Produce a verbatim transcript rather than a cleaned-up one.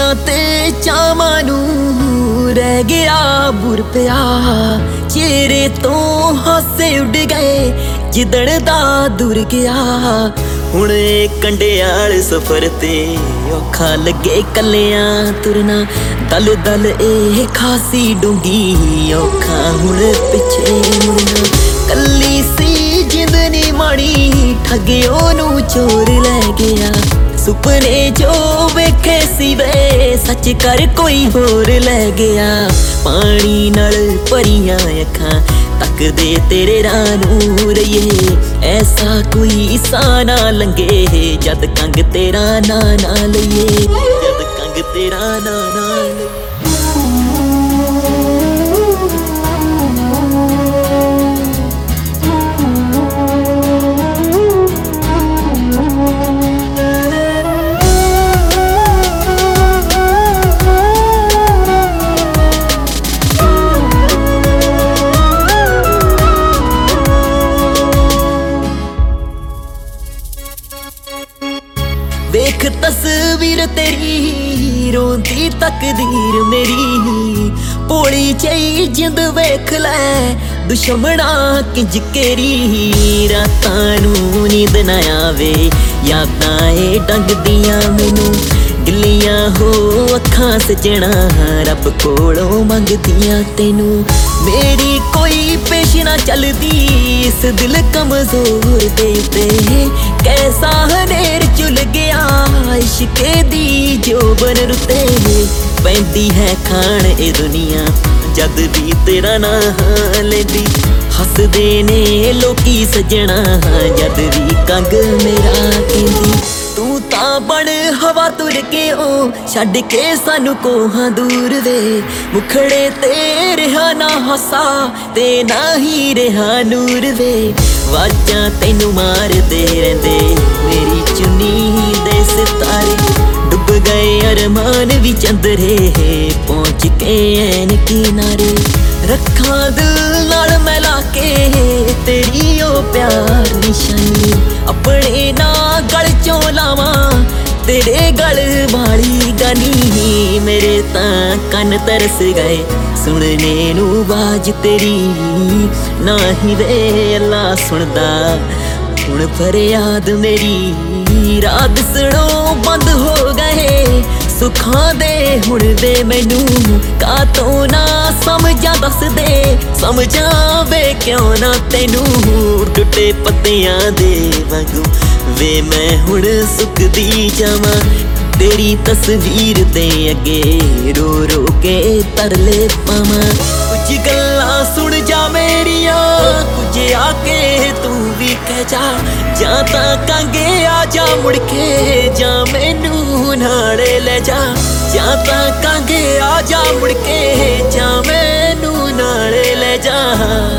ਉਮੀਦਾਂ ਤੇ ਚਾਵਾਂ ਨੂੰ ਰਹਿ ਗਿਆ ਬੁਰ ਪਿਆ। ਚਿਹਰੇ ਤੋਂ ਹਾਸੇ ਉੱਡ ਗਏ ਜਿੱਦਣ ਦਾ ਦੁਰ ਗਿਆ। ਹੁਣ ਇਹ ਕੰਡਿਆਲ ਸਫ਼ਰ ਤੇ ਔਖਾ ਲੱਗੇ ਕੱਲਿਆਂ ਤੁਰਨਾ। ਦਲ ਦਲ ਇਹ ਖਾਸੀ ਡੂੰਗੀ ਔਖਾ ਹੁਣ ਪਿੱਛੇ ਮੁੜਨਾ। ਕੱਲੀ ਸੀ ਜਿੰਦ ਨੀ ਮਾਣੀ ਠੱਗਿਓ ਨੂੰ ਚੋਰ ਲੈ ਗਿਆ। ਸੁਪਨੇ ਜੋ ਵੇਖੇ ਸੀ ਵੇ ਸੱਚ ਕਰ ਕੋਈ ਹੋਰ ਲੈ ਗਿਆ। ਪਾਣੀ ਨਾਲ ਭਰੀਆਂ ਅੱਖਾਂ ਤੱਕਦੇ ਤੇਰੇ ਰਾਹ ਨੂੰ ਰਹੀਏ। ਐਸਾ ਕੋਈ ਸਾ ਨਾ ਲੰਘੇ ਜਦ ਕੰਗ ਤੇਰਾ ਨਾਂ ਨਾ ਲਈਏ। ਜਦ ਕੰਗ ਤੇਰਾ ਨਾਂ ਨਾ ਲਈਏ। ਵੇਖ ਤਸਵੀਰ ਤੇਰੀ ਰੋਂਦੀ ਤਕਦੀਰ ਮੇਰੀ। ਭੋਲੀ ਜਿਹੀ ਜਿੰਦ ਵੇਖ ਲੈ ਦੁਸ਼ਮਣਾ ਕਿੰਜ ਕੇਰੀ। ਰਾਤਾਂ ਨੂੰ ਨੀਂਦ ਨਾ ਆਵੇ ਯਾਦਾਂ ਏ ਡੰਗਦੀਆਂ ਮੈਨੂੰ। ਗਿੱਲੀਆਂ ਹੋ ਅੱਖਾਂ ਸਜਣਾ ਰੱਬ ਕੋਲੋਂ ਮੰਗਦੀਆਂ ਤੈਨੂੰ। ਮੇਰੀ ਕੋਈ ਪੇਸ਼ ਨਾ ਚੱਲਦੀ ਇਸ ਦਿਲ ਕਮਜ਼ੋਰ ਦੇ ਉੱਤੇ। ਕੈਸਾ ਹਨੇਰ ਚੁਲ ਗਿਆ ਇਸ਼ਕੇ ਦੀ ਜੋਬਨ ਰੁੱਤੇ। ਪੈਂਦੀ ਹੈ ਖਾਣ ਇਹ ਦੁਨੀਆ ਜਦ ਵੀ ਤੇਰਾ ਨਾਂ ਲੈਂਦੀ। ਹੱਸਦੇ ਨੇ ਲੋਕੀ ਸੱਜਣਾ ਜਦ ਵੀ ਕੰਗ ਮੇਰਾ ਕਹਿੰਦੀ। ਤੂੰ ਤਾਂ ਬਣ ਹਵਾ ਤੁਰ ਕੇ ਉਹ ਛੱਡ ਕੇ ਸਾਨੂੰ ਕੋਹਾਂ ਦੂਰ ਵੇ। ਮੁਖੜੇ ਤੇ ਰਿਹਾ ਨਾ ਹਾਸਾ ਤੇ ਨਾ ਹੀ ਰਿਹਾ ਨੂਰ ਵੇ। ਵਾਜਾਂ ਤੈਨੂੰ ਮਾਰਦੇ ਰਹਿੰਦੇ ਮੇਰੀ ਚੁੰਨੀ ਦੇ ਸਿਤਾਰੇ। ਡੁੱਬ ਗਏ ਅਰਮਾਨ ਵੀ ਚੰਦਰੇ ਪਹੁੰਚ ਕੇ ਐਨ ਕਿਨਾਰੇ। ਰੱਖਾਂ ਦਿਲ ਨਾਲ ਮੈਂ ਲਾ ਕੇ ਤੇਰੀ ਉਹ ਪਿਆਰ ਨਿਸ਼ਾਨੀ। ਆਪਣੇ ਨਾ ਗਲ ਚੋਂ ਲਾਵਾਂ ਤੇਰੇ ਗਲ ਵਾਲੀ ਗਾਨੀ। ਮੇਰੇ ਤਾਂ ਕੰਨ ਤਰਸ ਗਏ ਸੁਣਨੇ ਨੂੰ ਬਾਜ ਤੇਰੀ। ਨਾ ਹੀ ਵੇ ਅੱਲਾ ਸੁਣਦਾ ਹੁਣ ਫਰਿਆਦ ਮੇਰੀ। ਰਾਤ ਸੁਣੋ ਬੰਦ ਹੋ ਗਏ ਸੁੱਖਾਂ ਦੇ ਹੁਣ ਵੇ ਮੈਨੂੰ। ਕਾਤੋਂ ਨਾ ਸਮਝਾਂ ਦੱਸ ਦੇ ਸਮਝਾਂ ਵੇ ਕਿਉਂ ਨਾ ਤੈਨੂੰ। ਟੁੱਟੇ ਪੱਤਿਆਂ ਦੇ ਵਾਂਗੂ ਵੇ ਮੈਂ ਹੁਣ ਸੁੱਕਦੀ ਜਾਵਾਂ। ਤੇਰੀ ਤਸਵੀਰ ਦੇ ਅੱਗੇ ਰੋ ਰੋ ਕੇ ਤਰਲੇ ਪਾਵਾਂ। ਕੁਝ ਗੱਲਾਂ ਸੁਣ ਜਾ ਮੇਰੀਆਂ ਕੁਝ ਆ ਕੇ ਤੂੰ ਵੀ ਕਹਿ ਜਾ। ਜਾਂ ਤਾਂ ਕਾਂਗੇ ਆ ਜਾ ਮੁੜ ਕੇ ਜਾਂ ਮੈਨੂੰ ਨਾਲੇ ਲੈ ਜਾ। ਜਾਂ ਤਾਂ ਕਾਂਗੇ ਆ ਜਾ ਮੁੜ ਕੇ ਜਾਂ ਮੈਨੂੰ ਨਾਲੇ ਲੈ ਜਾ।